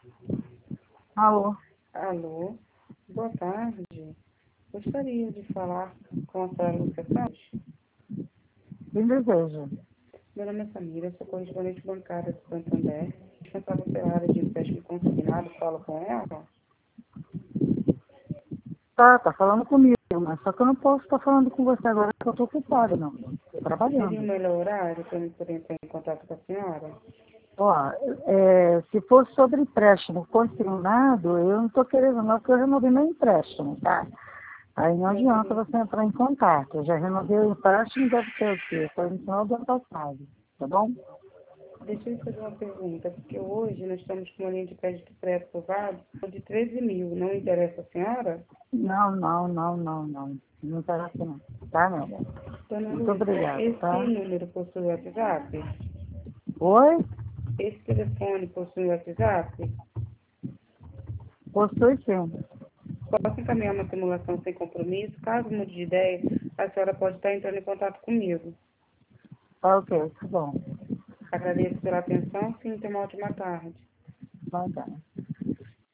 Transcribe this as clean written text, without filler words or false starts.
Alô? Alô, boa tarde. Gostaria de falar com a senhora Lúcia Santos. Quem deseja? Meu nome é Samira, sou correspondente bancária do Santander, responsável pela área de empréstimo consignado. Falo com ela. Tá falando comigo, mas só que eu não posso estar falando com você agora porque eu tô ocupada, não. Tô Seria o trabalhando. melhor horário para eu poder entrar em contato com a senhora? Ó, se for sobre empréstimo consignado, eu não tô querendo não, porque eu renovei meu empréstimo, tá? Aí não adianta você entrar em contato. Eu já renovei o empréstimo, deve ter o quê? Foi no final do ano passado, tá bom? Deixa eu fazer uma pergunta, porque hoje nós estamos com uma linha de crédito pré-aprovado de 13 mil. Não interessa a senhora? Não. Não interessa não. Tá, meu amor? Dona Muito Lúcia, obrigada, esse tá? número possui WhatsApp? Oi? Esse telefone possui WhatsApp? Possui sim. Posso encaminhar uma simulação sem compromisso? Caso mude de ideia, a senhora pode estar entrando em contato comigo. Tá ok, tá bom. Agradeço pela atenção, sim, tenha uma ótima tarde. Vai dar.